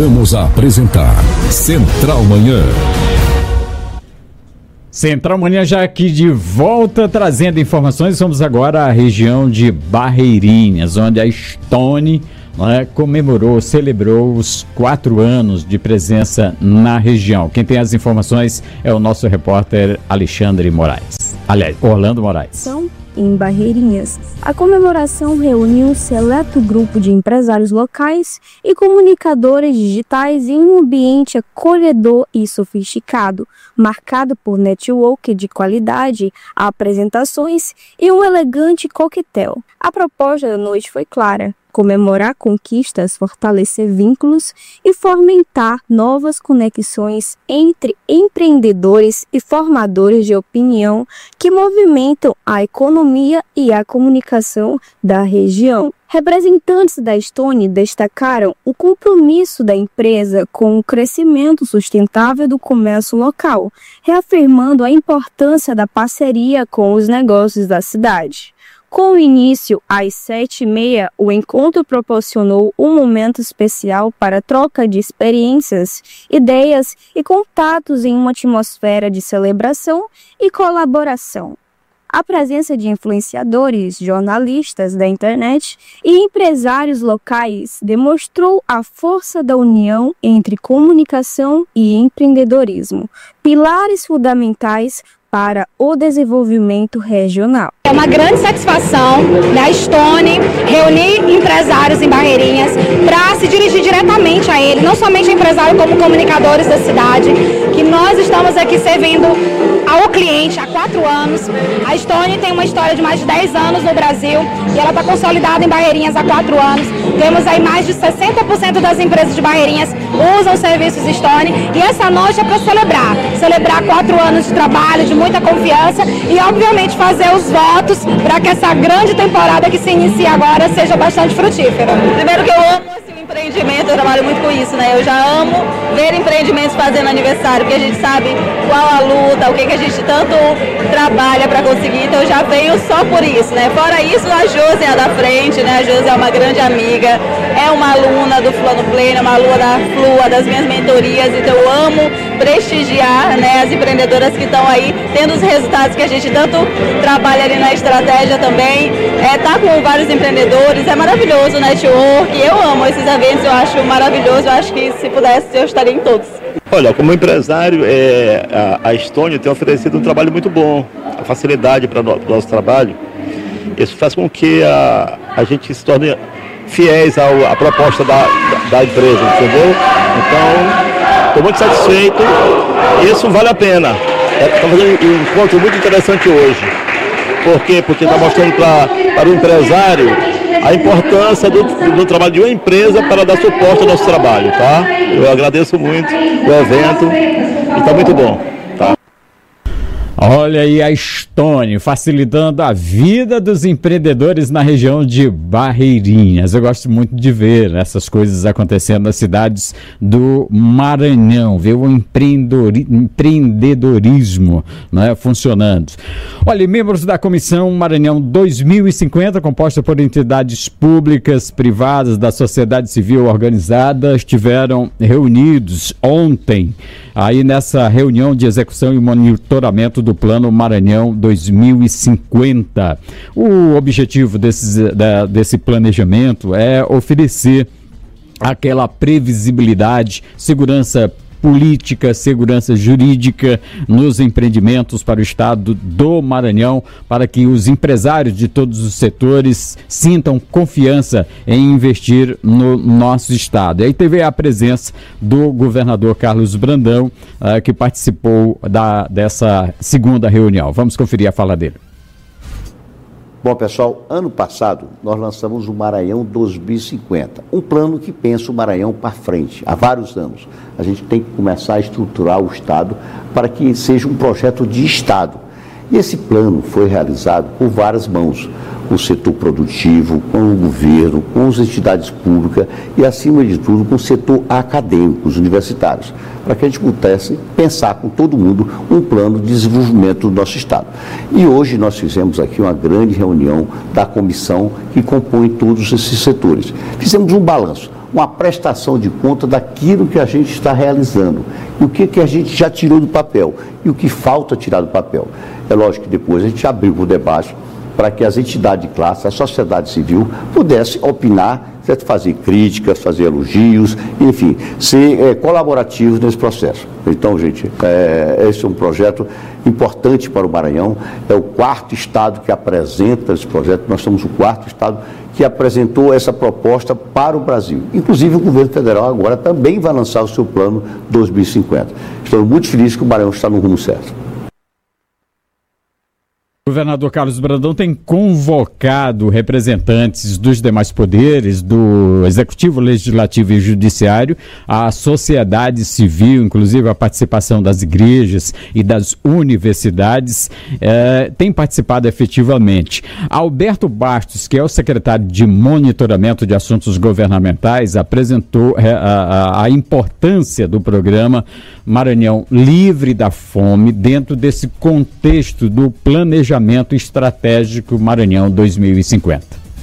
Voltamos a apresentar Central Manhã. Central Manhã já aqui de volta, trazendo informações. Vamos agora à região de Barreirinhas, onde a Stone celebrou os 4 anos de presença na região. Quem tem as informações é o nosso repórter Alexandre Moraes. Aliás, Orlando Moraes. Em Barreirinhas, a comemoração reuniu um seleto grupo de empresários locais e comunicadores digitais em um ambiente acolhedor e sofisticado, marcado por network de qualidade, apresentações e um elegante coquetel. A proposta da noite foi clara: comemorar conquistas, fortalecer vínculos e fomentar novas conexões entre empreendedores e formadores de opinião que movimentam a economia e a comunicação da região. Representantes da Stone destacaram o compromisso da empresa com o crescimento sustentável do comércio local, reafirmando a importância da parceria com os negócios da cidade. Com o início às 7h30, o encontro proporcionou um momento especial para troca de experiências, ideias e contatos em uma atmosfera de celebração e colaboração. A presença de influenciadores, jornalistas da internet e empresários locais demonstrou a força da união entre comunicação e empreendedorismo, pilares fundamentais para o desenvolvimento regional. É uma grande satisfação da Stone reunir empresários em Barreirinhas para se dirigir diretamente a ele, não somente empresário como comunicadores da cidade, que nós estamos aqui servindo ao cliente há 4 anos. A Stone tem uma história de mais de 10 anos no Brasil e ela está consolidada em Barreirinhas há 4 anos. Temos aí mais de 60% das empresas de Barreirinhas usam serviços Stone e essa noite é para celebrar 4 anos de trabalho, de muita confiança e obviamente fazer os votos para que essa grande temporada que se inicia agora seja bastante frutífera. Primeiro que eu amo esse empreendimento, eu trabalho muito com isso, né? Eu já amo ver empreendimentos fazendo aniversário, porque a gente sabe qual a luta, o que a gente tanto trabalha para conseguir, então eu já venho só por isso, né? Fora isso, a Josi é a da frente, né? A Josi é uma grande amiga, é uma aluna do Fulano Pleno, uma aluna da FLUA, das minhas mentorias, então eu amo prestigiar, né, as empreendedoras que estão aí tendo os resultados que a gente tanto trabalha ali na estratégia também, tá com vários empreendedores, é maravilhoso o network, eu amo esses eventos, eu acho maravilhoso, eu acho que se pudesse eu estaria em todos. Olha, como empresário, a Stone tem oferecido um trabalho muito bom, a facilidade para o nosso trabalho, isso faz com que a gente se torne fiéis à proposta da empresa, entendeu? Então, estou muito satisfeito, isso vale a pena. Estamos fazendo um encontro muito interessante hoje. Por quê? Porque está mostrando para o empresário a importância do trabalho de uma empresa para dar suporte ao nosso trabalho, tá? Eu agradeço muito o evento e está muito bom. Olha aí a Stone facilitando a vida dos empreendedores na região de Barreirinhas. Eu gosto muito de ver essas coisas acontecendo nas cidades do Maranhão, ver o empreendedorismo, né, funcionando. Olha, membros da Comissão Maranhão 2050, composta por entidades públicas, privadas, da sociedade civil organizada, estiveram reunidos ontem, aí nessa reunião de execução e monitoramento do Plano Maranhão 2050. O objetivo desse planejamento é oferecer aquela previsibilidade, segurança política, segurança jurídica nos empreendimentos para o estado do Maranhão, para que os empresários de todos os setores sintam confiança em investir no nosso estado. E aí teve a presença do governador Carlos Brandão, que participou dessa segunda reunião. Vamos conferir a fala dele. Bom, pessoal, ano passado nós lançamos o Maranhão 2050, um plano que pensa o Maranhão para frente, há vários anos. A gente tem que começar a estruturar o Estado para que seja um projeto de Estado. E esse plano foi realizado por várias mãos, com o setor produtivo, com o governo, com as entidades públicas e, acima de tudo, com o setor acadêmico, os universitários, para que a gente pudesse pensar com todo mundo um plano de desenvolvimento do nosso Estado. E hoje nós fizemos aqui uma grande reunião da comissão que compõe todos esses setores. Fizemos um balanço. uma prestação de conta daquilo que a gente está realizando. E o que a gente já tirou do papel e o que falta tirar do papel. É lógico que depois a gente abriu o debate para que as entidades de classe, a sociedade civil, pudesse opinar, certo? Fazer críticas, fazer elogios, enfim, ser colaborativos nesse processo. Então, gente, esse é um projeto importante para o Maranhão, é o 4º estado que apresenta esse projeto, nós somos o 4º estado que apresentou essa proposta para o Brasil. Inclusive, o governo federal agora também vai lançar o seu plano 2050. Estou muito feliz que o Maranhão está no rumo certo. O governador Carlos Brandão tem convocado representantes dos demais poderes, do Executivo, Legislativo e Judiciário, a sociedade civil, inclusive a participação das igrejas e das universidades, tem participado efetivamente. Alberto Bastos, que é o secretário de Monitoramento de Assuntos Governamentais, apresentou a importância do programa Maranhão Livre da Fome dentro desse contexto do planejamento estratégico Maranhão 2050.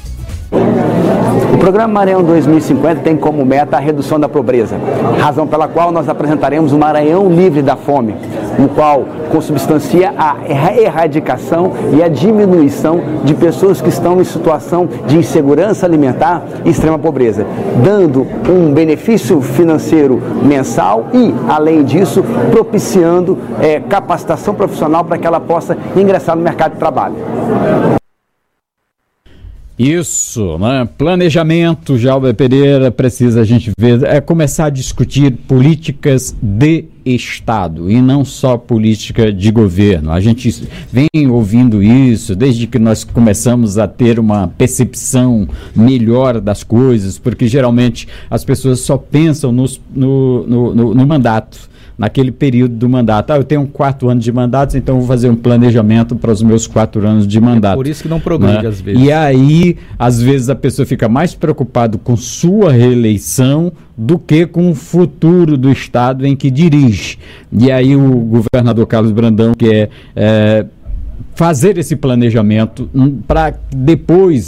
O programa Maranhão 2050 tem como meta a redução da pobreza, razão pela qual nós apresentaremos o Maranhão Livre da Fome, no qual consubstancia a erradicação e a diminuição de pessoas que estão em situação de insegurança alimentar e extrema pobreza, dando um benefício financeiro mensal e, além disso, propiciando capacitação profissional para que ela possa ingressar no mercado de trabalho. Isso, né? Planejamento, Jalber Pereira, precisa a gente ver, começar a discutir políticas de Estado e não só política de governo. A gente vem ouvindo isso desde que nós começamos a ter uma percepção melhor das coisas, porque geralmente as pessoas só pensam no mandato. Naquele período do mandato. Eu tenho 4 anos de mandato, então vou fazer um planejamento para os meus 4 anos de mandato. Por isso que não progride, às vezes. E aí, às vezes, a pessoa fica mais preocupada com sua reeleição do que com o futuro do Estado em que dirige. E aí o governador Carlos Brandão quer fazer esse planejamento para depois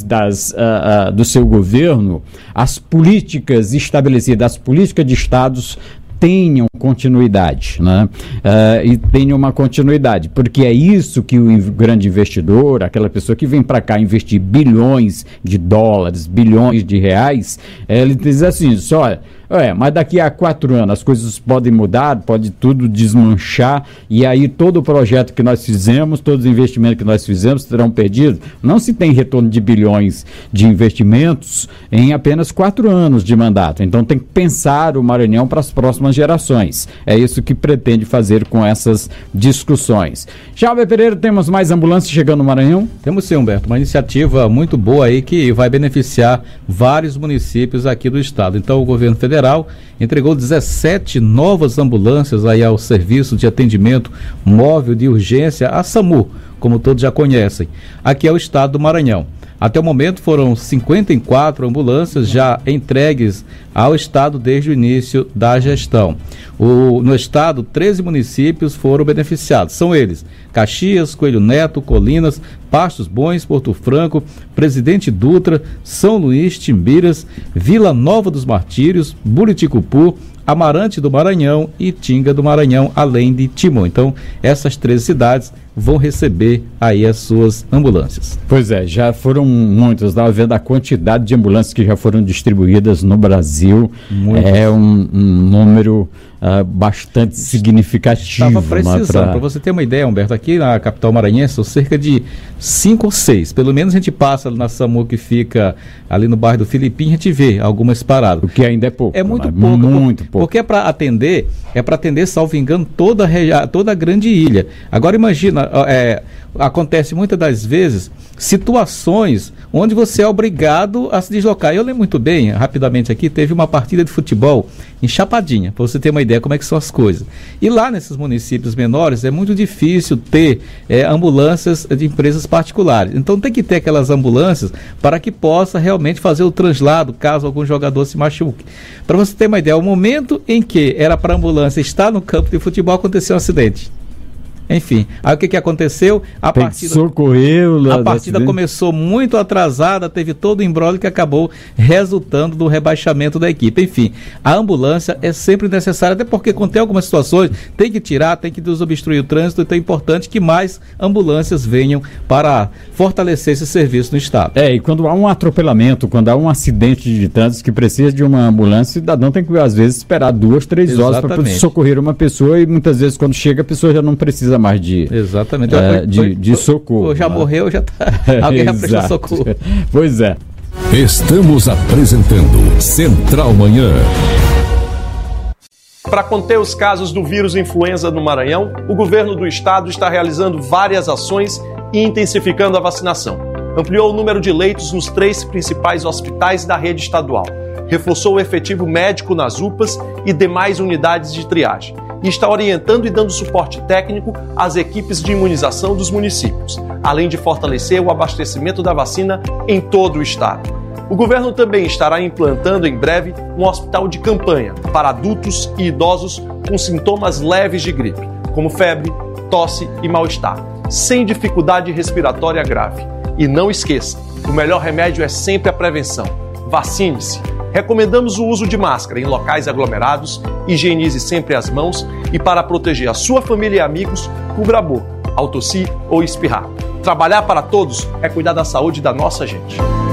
do seu governo, as políticas estabelecidas, as políticas de estados tenham continuidade, né? E tenham uma continuidade, porque é isso que o grande investidor, aquela pessoa que vem para cá investir bilhões de dólares, bilhões de reais, ele diz assim, olha, mas daqui a 4 anos as coisas podem mudar, pode tudo desmanchar, e aí todo o projeto que nós fizemos, todos os investimentos que nós fizemos terão perdido. Não se tem retorno de bilhões de investimentos em apenas 4 anos de mandato. Então tem que pensar o Maranhão para as próximas gerações. É isso que pretende fazer com essas discussões. Jalber Pereira, temos mais ambulâncias chegando no Maranhão? Temos sim, Humberto, uma iniciativa muito boa aí que vai beneficiar vários municípios aqui do estado. Então o governo federal entregou 17 novas ambulâncias aí ao Serviço de Atendimento Móvel de Urgência, a SAMU, como todos já conhecem. Aqui é o estado do Maranhão. Até o momento foram 54 ambulâncias já entregues ao estado desde o início da gestão. No estado, 13 municípios foram beneficiados. São eles: Caxias, Coelho Neto, Colinas, Pastos Bons, Porto Franco, Presidente Dutra, São Luís, Timbiras, Vila Nova dos Martírios, Buriticupu, Amarante do Maranhão e Tinga do Maranhão, além de Timon. Então, essas 13 cidades vão receber aí as suas ambulâncias. Pois é, já foram muitas, estava vendo a quantidade de ambulâncias que já foram distribuídas no Brasil. Muitas. É um número bastante significativo. Estava precisando, para você ter uma ideia, Humberto, aqui na capital maranhense são cerca de 5 ou 6, pelo menos a gente passa na SAMU que fica ali no bairro do Filipim, a gente vê algumas paradas. O que ainda é pouco. É muito pouco. Muito pouco. Porque é para atender, salvo engano, toda a grande ilha. Agora imagina, acontece muitas das vezes situações onde você é obrigado a se deslocar. Eu lembro muito bem, rapidamente aqui, teve uma partida de futebol em Chapadinha, para você ter uma ideia como é que são as coisas. E lá nesses municípios menores é muito difícil ter ambulâncias de empresas particulares. Então tem que ter aquelas ambulâncias para que possa realmente fazer o translado, caso algum jogador se machuque. Para você ter uma ideia, o momento em que era para a ambulância estar no campo de futebol, aconteceu um acidente. Enfim, aí o que aconteceu? A partida começou muito atrasada, teve todo o imbróglio que acabou resultando do rebaixamento da equipe. Enfim, a ambulância é sempre necessária, até porque quando tem algumas situações, tem que tirar, tem que desobstruir o trânsito, então é importante que mais ambulâncias venham para fortalecer esse serviço no estado. E quando há um atropelamento, quando há um acidente de trânsito que precisa de uma ambulância, o cidadão tem que, às vezes, esperar 2, 3 horas para socorrer uma pessoa, e muitas vezes, quando chega, a pessoa já não precisa mais de socorro. Já morreu, já tá. Alguém já prestou socorro. Pois é. Estamos apresentando Central Manhã. Para conter os casos do vírus influenza no Maranhão, o governo do estado está realizando várias ações e intensificando a vacinação. Ampliou o número de leitos nos 3 principais hospitais da rede estadual. Reforçou o efetivo médico nas UPAs e demais unidades de triagem. E está orientando e dando suporte técnico às equipes de imunização dos municípios, além de fortalecer o abastecimento da vacina em todo o estado. O governo também estará implantando em breve um hospital de campanha para adultos e idosos com sintomas leves de gripe, como febre, tosse e mal-estar, sem dificuldade respiratória grave. E não esqueça, o melhor remédio é sempre a prevenção. Vacine-se. Recomendamos o uso de máscara em locais aglomerados, higienize sempre as mãos e, para proteger a sua família e amigos, cubra a boca, ao tossir ou espirrar. Trabalhar para todos é cuidar da saúde da nossa gente.